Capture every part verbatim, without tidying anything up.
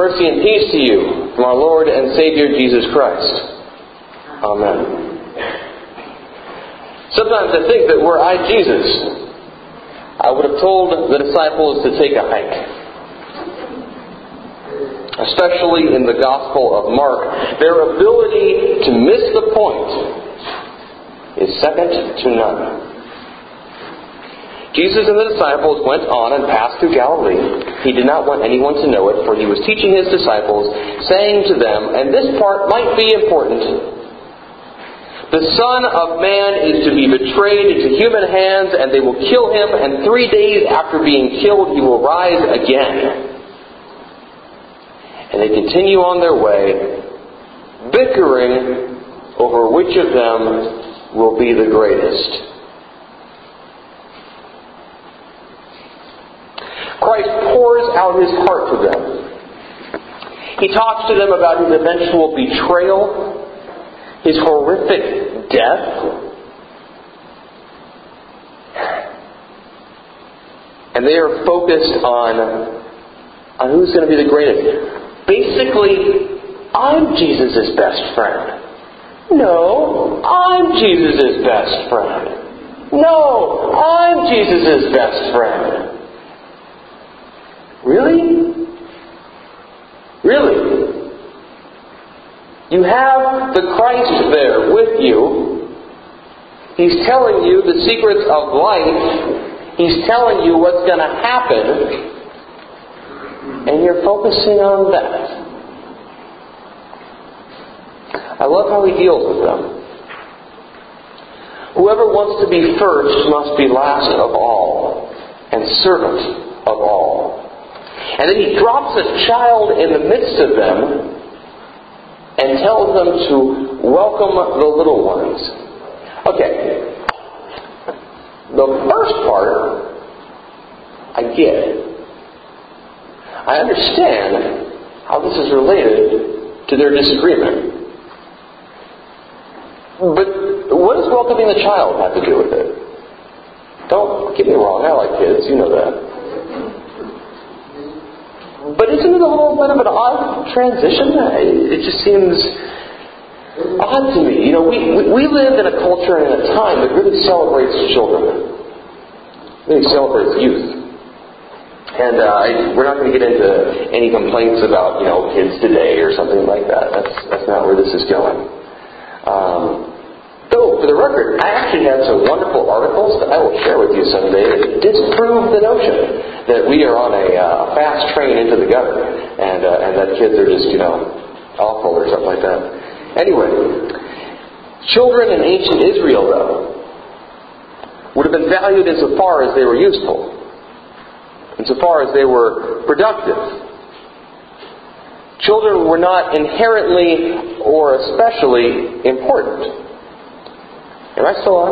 Mercy and peace to you from our Lord and Savior Jesus Christ. Amen. Sometimes I think that were I Jesus, I would have told the disciples to take a hike. Especially in the Gospel of Mark, their ability to miss the point is second to none. Jesus and the disciples went on and passed through Galilee. He did not want anyone to know it, for he was teaching his disciples, saying to them, and this part might be important, the Son of Man is to be betrayed into human hands, and they will kill him, and three days after being killed he will rise again. And they continue on their way, bickering over which of them will be the greatest. Christ pours out his heart to them. He talks to them about his eventual betrayal, his horrific death, and they are focused on, on who's going to be the greatest. Basically, I'm Jesus' best friend. No, I'm Jesus' best friend. No, I'm Jesus' best friend. Really? Really? You have the Christ there with you. He's telling you the secrets of life. He's telling you what's going to happen. And you're focusing on that. I love how he deals with them. Whoever wants to be first must be last of all and servant of all. And then he drops a child in the midst of them and tells them to welcome the little ones. Okay. The first part, I get. I understand how this is related to their disagreement. But what does welcoming the child have to do with it? Don't get me wrong, I like kids, you know that. But isn't it a little bit of an odd transition? It just seems odd to me. You know, we, we, we live in a culture and in a time that really celebrates children. Really celebrates youth. And uh, I, we're not going to get into any complaints about, you know, kids today or something like that. That's, that's not where this is going. Um, though, for the record, I actually had some wonderful articles that I will share with you someday that disprove the notion that we are on a uh, fast train into the gutter, and uh, and that kids are just, you know, awful or something like that. Anyway, children in ancient Israel, though, would have been valued insofar as they were useful, insofar as they were productive. Children were not inherently or especially important. Am I still on?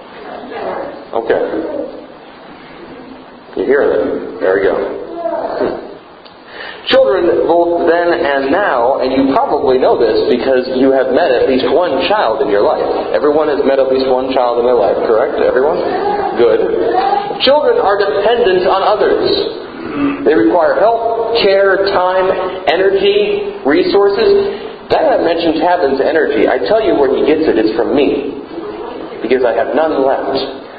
Okay. You hear that? There we go. Hmm. Children, both then and now, and you probably know this because you have met at least one child in your life. Everyone has met at least one child in their life, correct? Everyone? Good. Children are dependent on others. They require help, care, time, energy, resources. Dad mentioned Tavin's energy. I tell you where he gets it. It's from me. Because I have none left.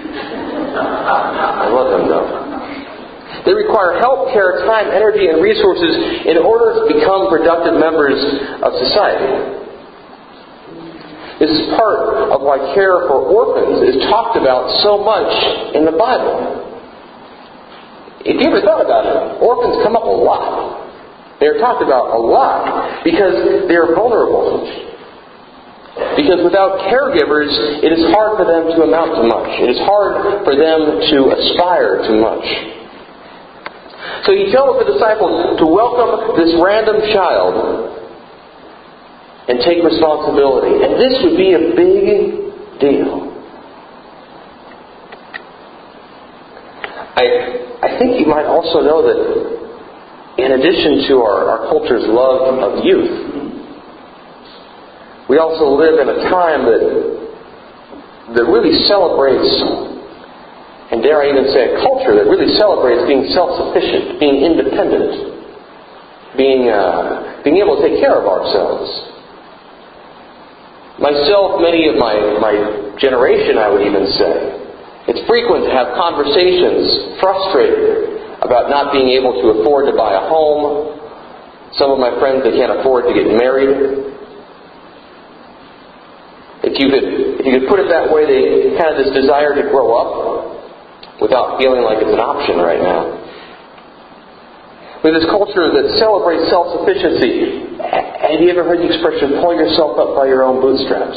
I love them though. They require help, care, time, energy, and resources in order to become productive members of society. This is part of why care for orphans is talked about so much in the Bible. If you ever thought about it, orphans come up a lot. They're talked about a lot because they're vulnerable. Because without caregivers, it is hard for them to amount to much. It is hard for them to aspire to much. So he tells the disciples to welcome this random child and take responsibility. And this would be a big deal. I, I think you might also know that in addition to our, our culture's love of youth, we also live in a time that that really celebrates, and dare I even say a culture that really celebrates being self-sufficient, being independent. being uh, being able to take care of ourselves. Myself, many of my, my generation, I would even say, it's frequent to have conversations frustrated about not being able to afford to buy a home. Some of my friends, they can't afford to get married. If you could, if you could put it that way, they kind of this desire to grow up without feeling like it's an option right now. We have this culture that celebrates self-sufficiency. Have you ever heard the expression, pull yourself up by your own bootstraps?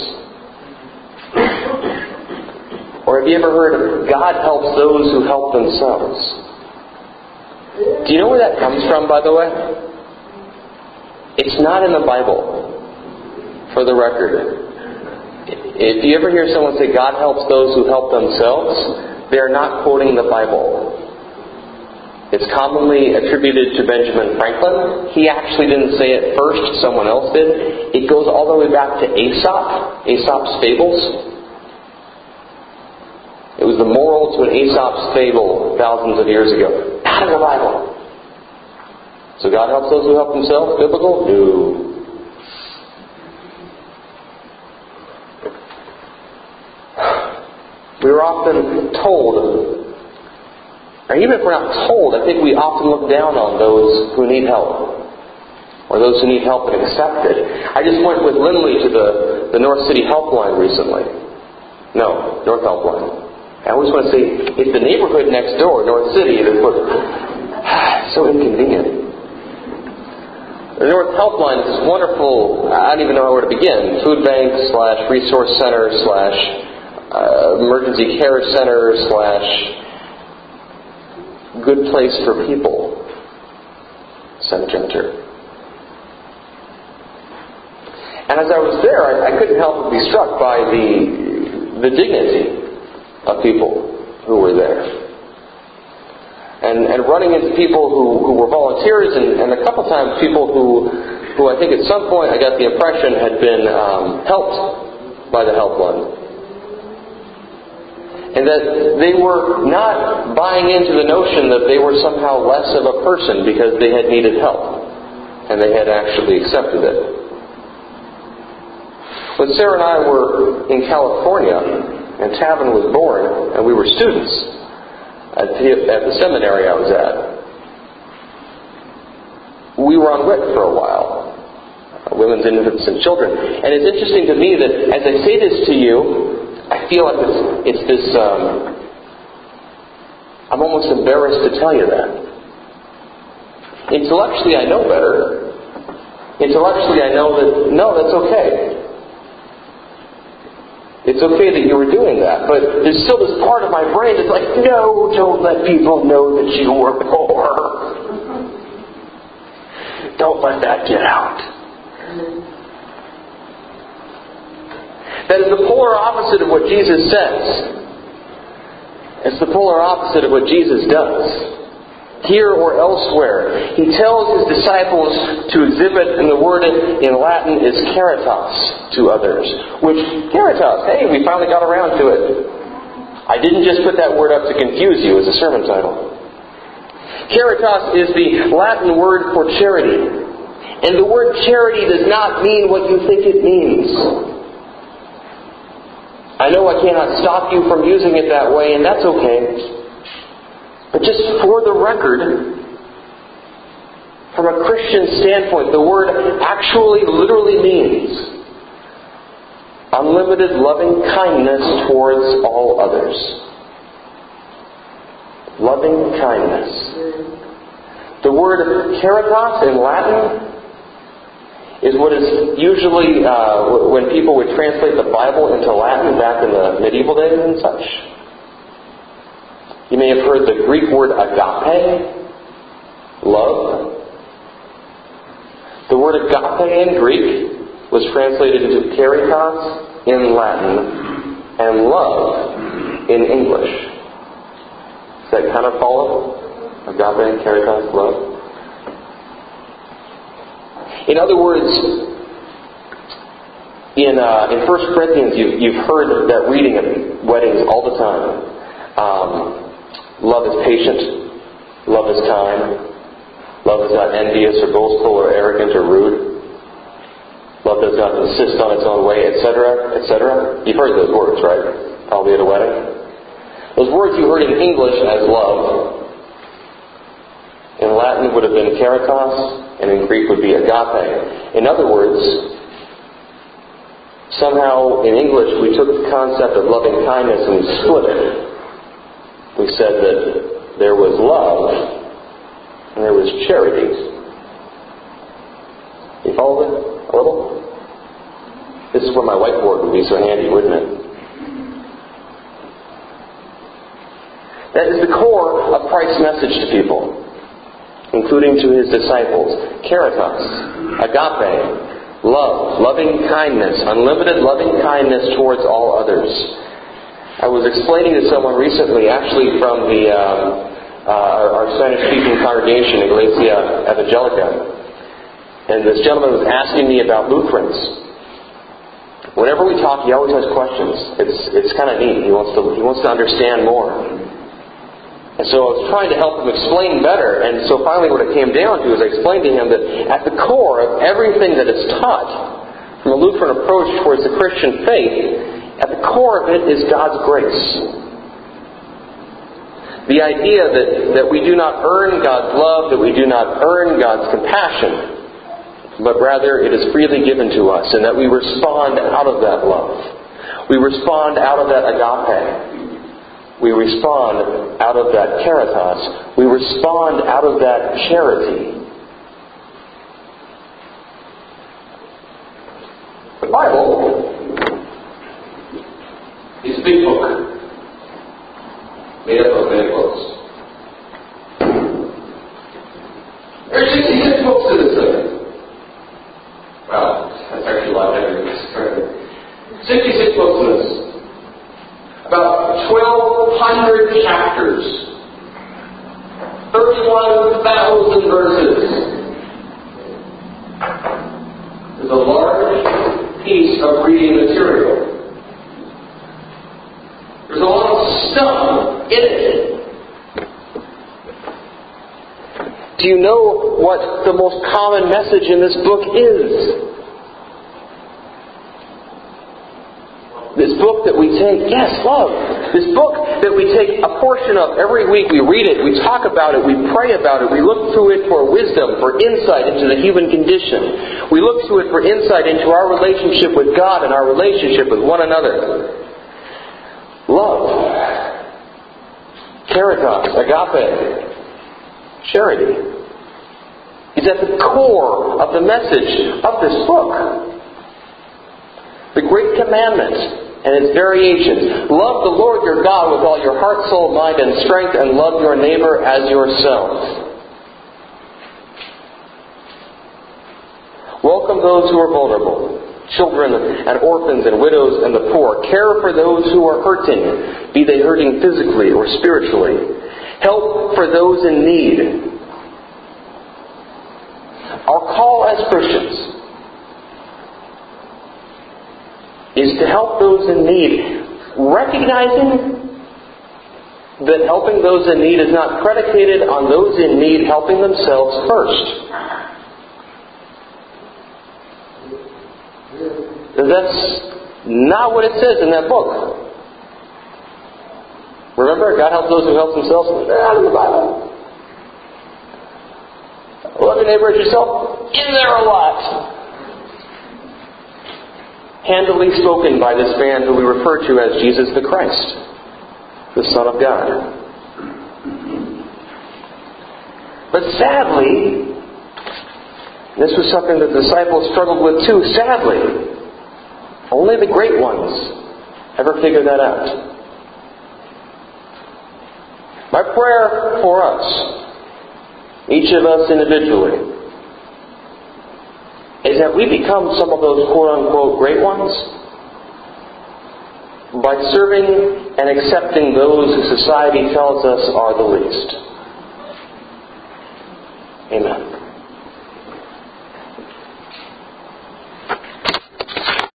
Or have you ever heard of God helps those who help themselves? Do you know where that comes from, by the way? It's not in the Bible, for the record. If you ever hear someone say, God helps those who help themselves, they are not quoting the Bible. It's commonly attributed to Benjamin Franklin. He actually didn't say it first, someone else did. It goes all the way back to Aesop, Aesop's Fables. It was the moral to an Aesop's fable thousands of years ago. Not in the Bible. So God helps those who help themselves? Biblical? No. We are often told, or even if we're not told, I think we often look down on those who need help. Or those who need help and accept it. I just went with Lindley to the, the North City Helpline recently. No, North Helpline. I always want to say, it's the neighborhood next door, North City, that's what, so inconvenient. The North Helpline is this wonderful, I don't even know where to begin, food bank slash resource center slash uh, emergency care center slash good place for people center. And as I was there, I, I couldn't help but be struck by the the dignity of people who were there. And, and running into people who, who were volunteers, and, and a couple times people who, who I think at some point I got the impression had been um, helped by the Helpline. And that they were not buying into the notion that they were somehow less of a person because they had needed help. And they had actually accepted it. When Sarah and I were in California, and Tavin was born, and we were students at the, at the seminary I was at, we were on W I C for a while, Women's Infants and Children. And it's interesting to me that as I say this to you, I feel like it's, it's this, um, I'm almost embarrassed to tell you that. Intellectually, I know better. Intellectually, I know that, no, that's okay. It's okay that you were doing that, but there's still this part of my brain that's like, no, don't let people know that you were poor. Don't let that get out. That is the polar opposite of what Jesus says. It's the polar opposite of what Jesus does. Here or elsewhere, He tells His disciples to exhibit, and the word in Latin is caritas to others. Which, caritas, hey, we finally got around to it. I didn't just put that word up to confuse you as a sermon title. Caritas is the Latin word for charity. And the word charity does not mean what you think it means. I know I cannot stop you from using it that way, and that's okay. But just for the record, from a Christian standpoint, the word actually literally means unlimited loving kindness towards all others. Loving kindness. The word caritas in Latin is what is usually, uh, when people would translate the Bible into Latin back in the medieval days and such. You may have heard the Greek word agape, love. The word agape in Greek was translated into caritas in Latin and love in English. Does that kind of follow? Agape, caritas, love. In other words, in uh, in First Corinthians, you've, you've heard that reading at weddings all the time. Um, Love is patient. Love is kind. Love is not envious or boastful or arrogant or rude. Love does not insist on its own way, et cetera, et cetera. You've heard those words, right? Probably at a wedding. Those words you heard in English as love, in Latin would have been caritas, and in Greek would be agape. In other words, somehow in English we took the concept of loving kindness and we split it. We said that there was love and there was charity. You follow it a little? This is where my whiteboard would be so handy, wouldn't it? That is the core of Christ's message to people, including to His disciples. Caritas, agape, love, loving kindness, unlimited loving kindness towards all others. I was explaining to someone recently, actually from the uh, uh, our Spanish-speaking congregation, Iglesia Evangelica, and this gentleman was asking me about Lutherans. Whenever we talk, he always has questions. It's it's kind of neat. He wants to he wants to understand more. And so I was trying to help him explain better. And so finally what it came down to is I explained to him that at the core of everything that is taught from a Lutheran approach towards the Christian faith, at the core of it is God's grace. The idea that, that we do not earn God's love, that we do not earn God's compassion, but rather it is freely given to us, and that we respond out of that love. We respond out of that agape. We respond out of that caritas. We respond out of that charity. The Bible is a big book, made up of many books. There are sixty-six books to this thing. Well, that's actually a lot heavier than this. sixty-six books to this. About twelve hundred chapters. thirty-one thousand verses. There's a large piece of reading material. There's a lot of stuff in it. Do you know what the most common message in this book is? This book that we take, yes, love. This book that we take a portion of every week, we read it, we talk about it, we pray about it, we look through it for wisdom, for insight into the human condition. We look through it for insight into our relationship with God and our relationship with one another. Love, caritas, agape, charity is at the core of the message of this book. The Great Commandment and its variations. Love the Lord your God with all your heart, soul, mind, and strength, and love your neighbor as yourself. Welcome those who are vulnerable, children and orphans and widows and the poor. Care for those who are hurting, be they hurting physically or spiritually. Help for those in need. Our call as Christians is to help those in need, recognizing that helping those in need is not predicated on those in need helping themselves first. That's not what it says in that book. Remember, God helps those who help themselves. They're out of the Bible. Love your neighbor as yourself. In there a lot. Handily spoken by this man who we refer to as Jesus the Christ, the Son of God. But sadly, this was something that the disciples struggled with too. Sadly, only the great ones ever figured that out. My prayer for us, each of us individually, is that we become some of those quote-unquote great ones by serving and accepting those who society tells us are the least. Amen.